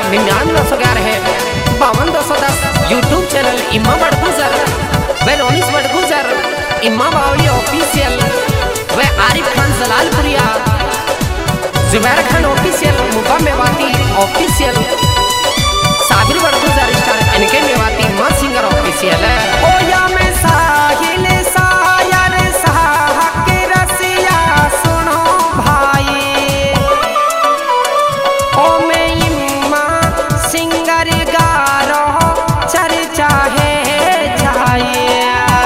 99 है 5210 YouTube channel इम्मा बड़गुजर व रोनिस बड़गुजर इम्मा Bawli official व Arif Khan Jalalpuriya Zubair Khan official Muka Mewati official Sabir Badgujar star इनके मेवाती मां सिंगर ऑफिशियल है ओ या मैं साहिल सायर साह के रसिया सुनो भाई ओ मैं इम्मा सिंगर गारो चर्चा है चाहिए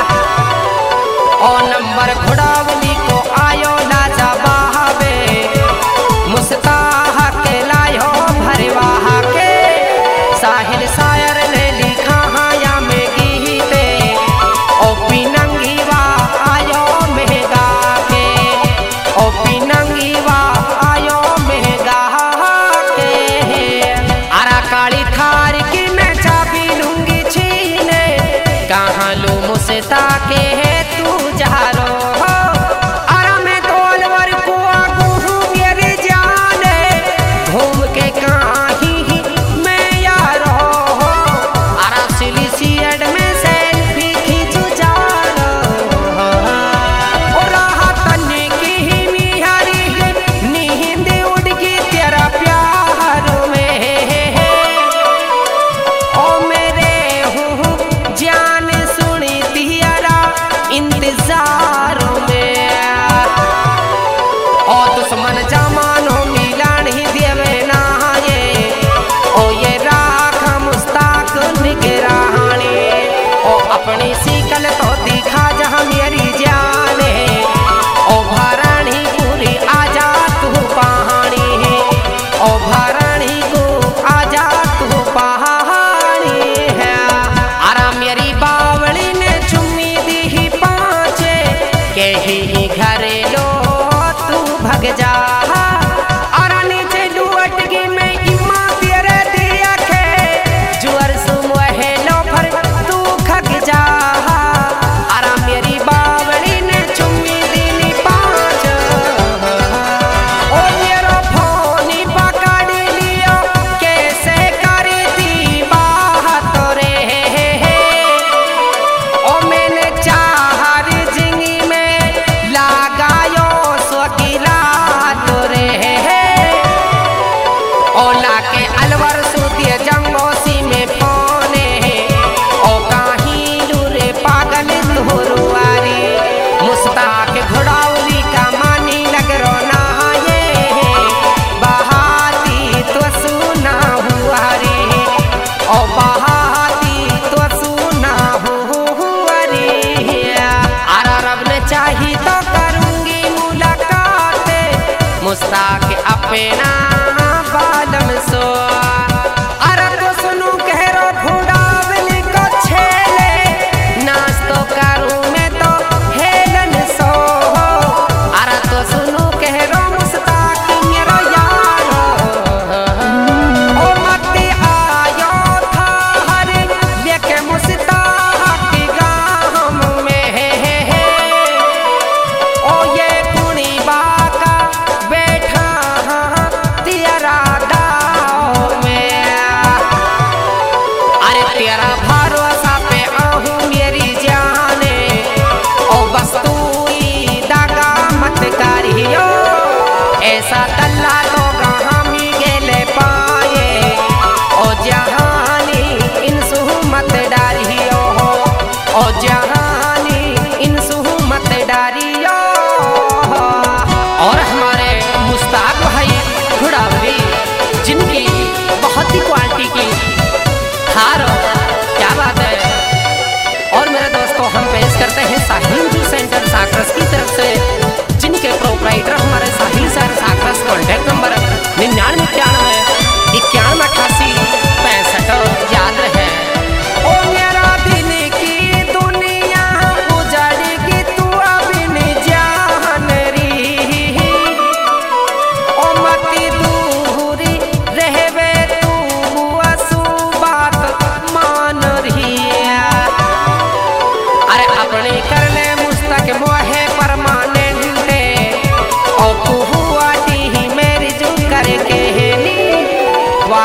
ओ नंबर घोड़ावली को आयो लाजा बहावे मुस्ताह के लायो भरवाह के साहिल सायर ने लिखा हाया में गीते ओ पिनंगीवा आयो मेगा के ओ पिनंगीवा आयो मेगा के अरा काली थार की मैं चाबी लूंगी छीने कहाँ लू मुस्ता के है तू जारो अरा मैं तोलवर को आगू मेरे जाने घूम के कहाँ ही मैं यारो अरा सिलिसियड में सेल्फी खींचू जारो और राहत की मिहारी नींद उड़ गई तेरा प्यार में ओ मेरे हूँ जान सुनी दियारा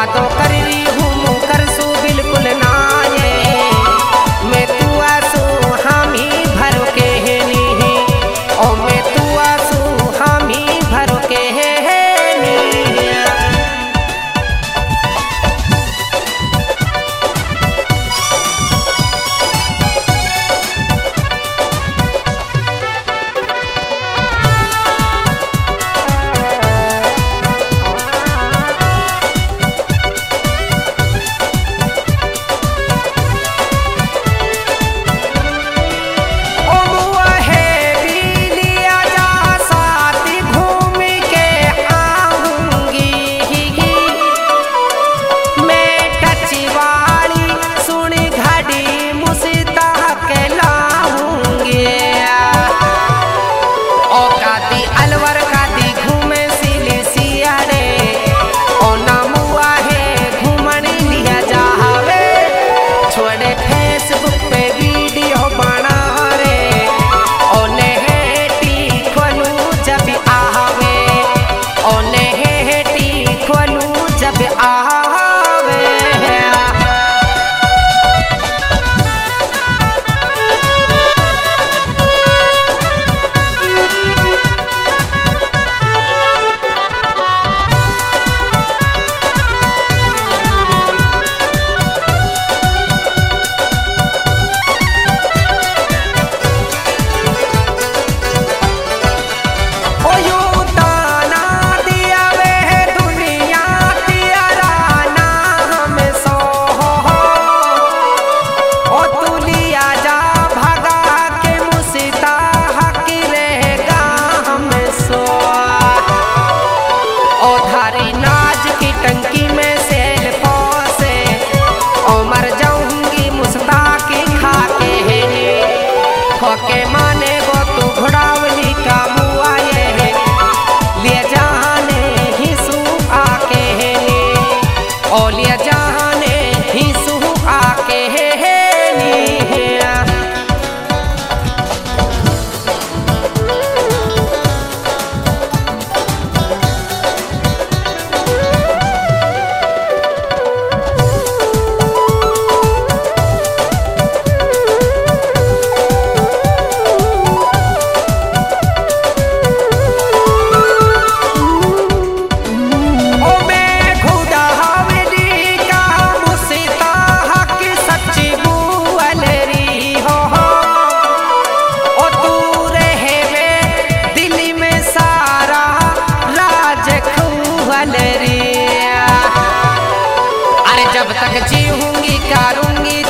वादो कर रही हूँ मुकर सु बिल्कुल ना ये मैं तू आसू हम ही भरो के नी ओ मैं तू आसू हम ही भरो के नी के माने वो तू घोड़ावली का मुआ ये है ले जाने ही सू आके है ओ ले जाने ही सू आके है नी जब तक जीऊंगी करूंगी